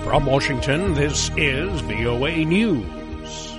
From Washington, this is VOA News.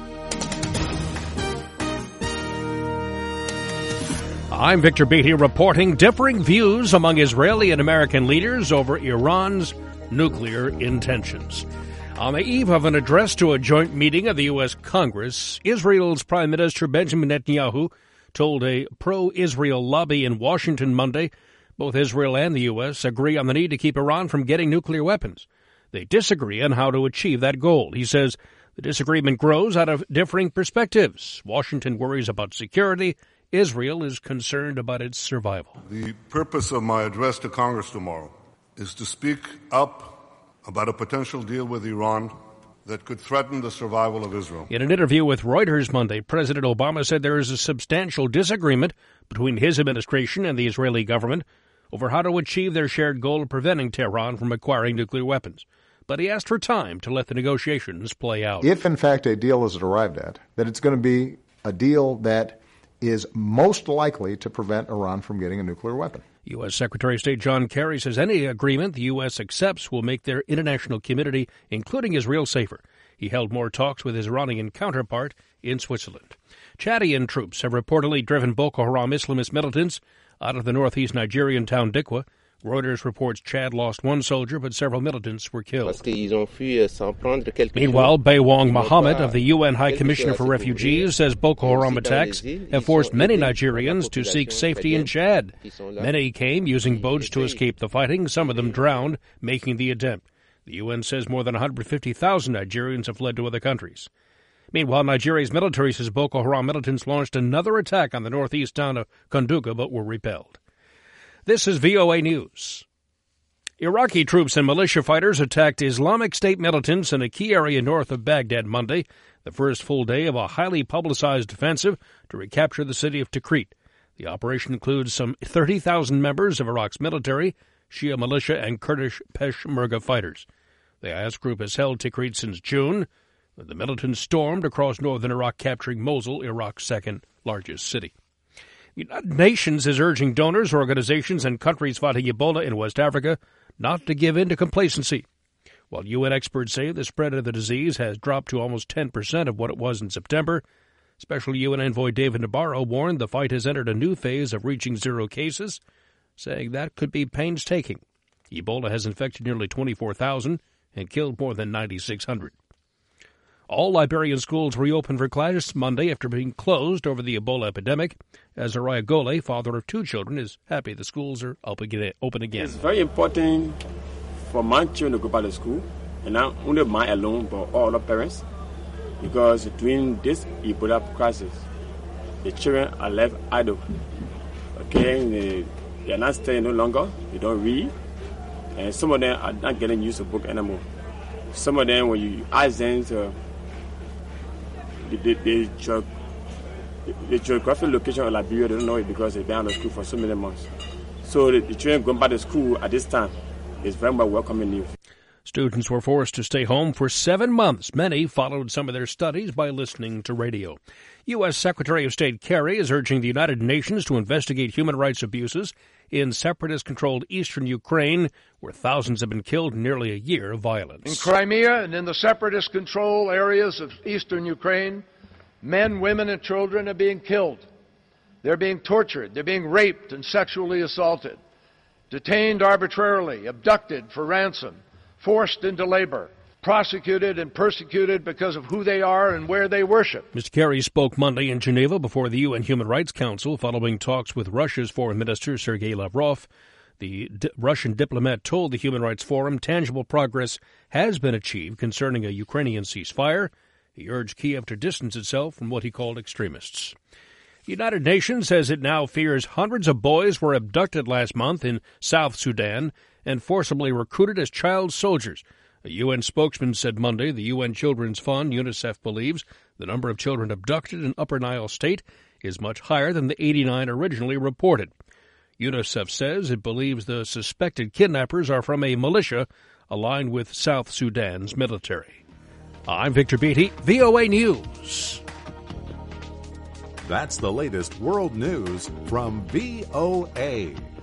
I'm Victor Beatty reporting differing views among Israeli and American leaders over Iran's nuclear intentions. On the eve of an address to a joint meeting of the U.S. Congress, Israel's Prime Minister Benjamin Netanyahu told a pro-Israel lobby in Washington Monday both Israel and the U.S. agree on the need to keep Iran from getting nuclear weapons. They disagree on how to achieve that goal. He says the disagreement grows out of differing perspectives. Washington worries about security. Israel is concerned about its survival. The purpose of my address to Congress tomorrow is to speak up about a potential deal with Iran that could threaten the survival of Israel. In an interview with Reuters Monday, President Obama said there is a substantial disagreement between his administration and the Israeli government over how to achieve their shared goal of preventing Tehran from acquiring nuclear weapons. But he asked for time to let the negotiations play out. If, in fact, a deal is arrived at, that it's going to be a deal that is most likely to prevent Iran from getting a nuclear weapon. U.S. Secretary of State John Kerry says any agreement the U.S. accepts will make their international community, including Israel, safer. He held more talks with his Iranian counterpart in Switzerland. Chadian troops have reportedly driven Boko Haram Islamist militants out of the northeast Nigerian town Dikwa. Reuters reports Chad lost one soldier, but several militants were killed. Meanwhile, Baywong Mohammed of the UN High Commissioner for Refugees says Boko Haram attacks have forced many Nigerians to seek safety in Chad. Many came using boats to escape the fighting. Some of them drowned, making the attempt. The UN says more than 150,000 Nigerians have fled to other countries. Meanwhile, Nigeria's military says Boko Haram militants launched another attack on the northeast town of Konduga, but were repelled. This is VOA News. Iraqi troops and militia fighters attacked Islamic State militants in a key area north of Baghdad Monday, the first full day of a highly publicized offensive to recapture the city of Tikrit. The operation includes some 30,000 members of Iraq's military, Shia militia, and Kurdish Peshmerga fighters. The IS group has held Tikrit since June. The militants stormed across northern Iraq, capturing Mosul, Iraq's second largest city. The United Nations is urging donors, organizations, and countries fighting Ebola in West Africa not to give in to complacency. While UN experts say the spread of the disease has dropped to almost 10% of what it was in September, Special UN Envoy David Nabarro warned the fight has entered a new phase of reaching zero cases, saying that could be painstaking. Ebola has infected nearly 24,000 and killed more than 9,600. All Liberian schools reopened for class Monday after being closed over the Ebola epidemic. Azariah Gole, father of two children, is happy the schools are open again. It's very important for my children to go back to school, and not only mine alone, but all the parents, because during this Ebola crisis, the children are left idle. Okay, they are not studying no longer, they don't read, and some of them are not getting used to book anymore. Some of them, when you ask them to the geographic location of Liberia, they don't know it because they've been out of school for so many months. So the children going back to school at this time is very much welcoming news. Students were forced to stay home for 7 months. Many followed some of their studies by listening to radio. U.S. Secretary of State Kerry is urging the United Nations to investigate human rights abuses in separatist-controlled eastern Ukraine, where thousands have been killed in nearly a year of violence. In Crimea and in the separatist-controlled areas of eastern Ukraine, men, women, and children are being killed. They're being tortured. They're being raped and sexually assaulted, detained arbitrarily, abducted for ransom, forced into labor, prosecuted and persecuted because of who they are and where they worship. Mr. Kerry spoke Monday in Geneva before the UN Human Rights Council following talks with Russia's Foreign Minister Sergei Lavrov. The Russian diplomat told the Human Rights Forum tangible progress has been achieved concerning a Ukrainian ceasefire. He urged Kiev to distance itself from what he called extremists. The United Nations says it now fears hundreds of boys were abducted last month in South Sudan and forcibly recruited as child soldiers. A UN spokesman said Monday the UN Children's Fund, UNICEF, believes the number of children abducted in Upper Nile State is much higher than the 89 originally reported. UNICEF says it believes the suspected kidnappers are from a militia aligned with South Sudan's military. I'm Victor Beatty, VOA News. That's the latest world news from VOA.